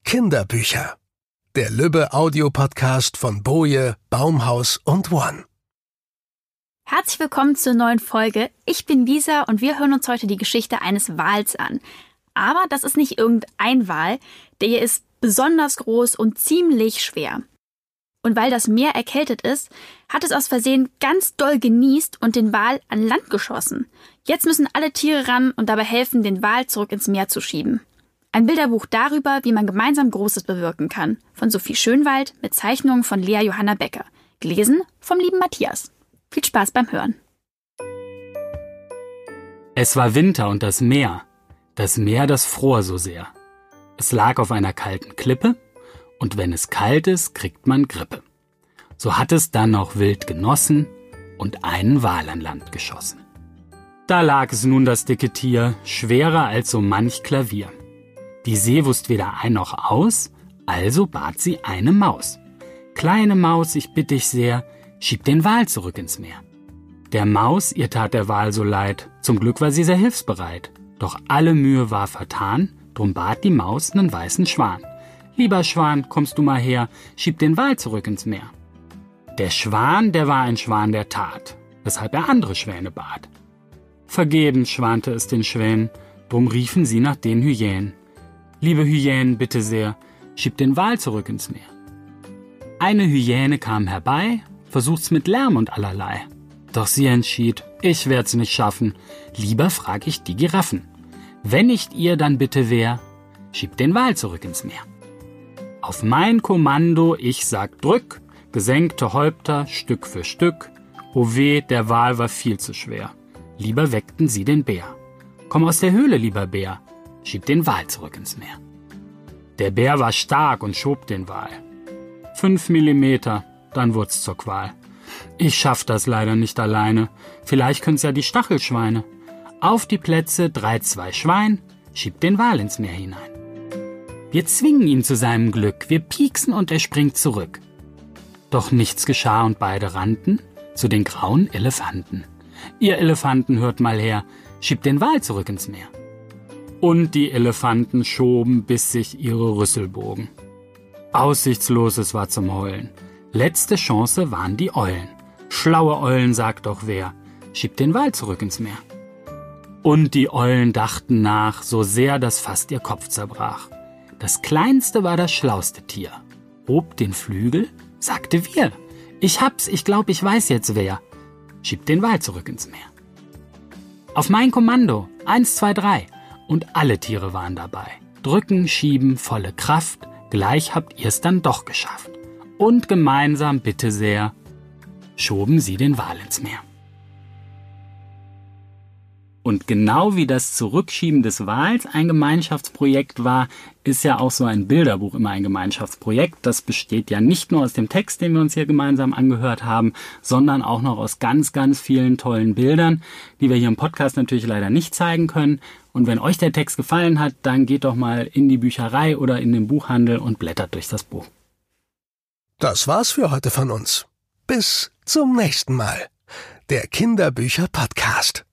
Kinderbücher. Der Lübbe-Audio-Podcast von Boje, Baumhaus und One. Herzlich willkommen zur neuen Folge. Ich bin Lisa und wir hören uns heute die Geschichte eines Wals an. Aber das ist nicht irgendein Wal, der hier ist besonders groß und ziemlich schwer. Und weil das Meer erkältet ist, hat es aus Versehen ganz doll genießt und den Wal an Land geschossen. Jetzt müssen alle Tiere ran und dabei helfen, den Wal zurück ins Meer zu schieben. Ein Bilderbuch darüber, wie man gemeinsam Großes bewirken kann. Von Sophie Schönwald mit Zeichnungen von Lea Johanna Becker. Gelesen vom lieben Matthias. Viel Spaß beim Hören. Es war Winter und das Meer, das fror so sehr. Es lag auf einer kalten Klippe und wenn es kalt ist, kriegt man Grippe. So hat es dann noch wild genossen und einen Wal an Land geschossen. Da lag es nun das dicke Tier, schwerer als so manch Klavier. Die See wusst weder ein noch aus, also bat sie eine Maus. Kleine Maus, ich bitt dich sehr, schieb den Wal zurück ins Meer. Der Maus, ihr tat der Wal so leid, zum Glück war sie sehr hilfsbereit. Doch alle Mühe war vertan, drum bat die Maus nen weißen Schwan. Lieber Schwan, kommst du mal her, schieb den Wal zurück ins Meer. Der Schwan, der war ein Schwan der Tat, weshalb er andere Schwäne bat. Vergebens schwante es den Schwänen, drum riefen sie nach den Hyänen. Liebe Hyänen, bitte sehr, schieb den Wal zurück ins Meer. Eine Hyäne kam herbei, versucht's mit Lärm und allerlei. Doch sie entschied, ich werd's nicht schaffen, lieber frag ich die Giraffen. Wenn nicht ihr, dann bitte wer, schiebt den Wal zurück ins Meer. Auf mein Kommando, ich sag drück, gesenkte Häupter, Stück für Stück. O weh, der Wal war viel zu schwer, lieber weckten sie den Bär. Komm aus der Höhle, lieber Bär, schieb den Wal zurück ins Meer. Der Bär war stark und schob den Wal. 5 Millimeter, dann wurd's zur Qual. Ich schaff das leider nicht alleine, vielleicht können's ja die Stachelschweine. Auf die Plätze, 3, 2 Schwein, schiebt den Wal ins Meer hinein. Wir zwingen ihn zu seinem Glück, wir pieksen und er springt zurück. Doch nichts geschah und beide rannten zu den grauen Elefanten. Ihr Elefanten, hört mal her, schiebt den Wal zurück ins Meer. Und die Elefanten schoben, bis sich ihre Rüssel bogen. Aussichtslos, es war zum Heulen. Letzte Chance waren die Eulen. Schlaue Eulen, sagt doch wer, schiebt den Wal zurück ins Meer. Und die Eulen dachten nach, so sehr, dass fast ihr Kopf zerbrach. Das kleinste war das schlauste Tier. Hob den Flügel, sagte wir. Ich hab's, ich glaub, ich weiß jetzt wer. Schiebt den Wal zurück ins Meer. Auf mein Kommando, 1, 2, 3. Und alle Tiere waren dabei. Drücken, schieben, volle Kraft. Gleich habt ihr's dann doch geschafft. Und gemeinsam, bitte sehr, schoben sie den Wal ins Meer. Und genau wie das Zurückschieben des Wals ein Gemeinschaftsprojekt war, ist ja auch so ein Bilderbuch immer ein Gemeinschaftsprojekt. Das besteht ja nicht nur aus dem Text, den wir uns hier gemeinsam angehört haben, sondern auch noch aus ganz, ganz vielen tollen Bildern, die wir hier im Podcast natürlich leider nicht zeigen können. Und wenn euch der Text gefallen hat, dann geht doch mal in die Bücherei oder in den Buchhandel und blättert durch das Buch. Das war's für heute von uns. Bis zum nächsten Mal. Der Kinderbücher-Podcast.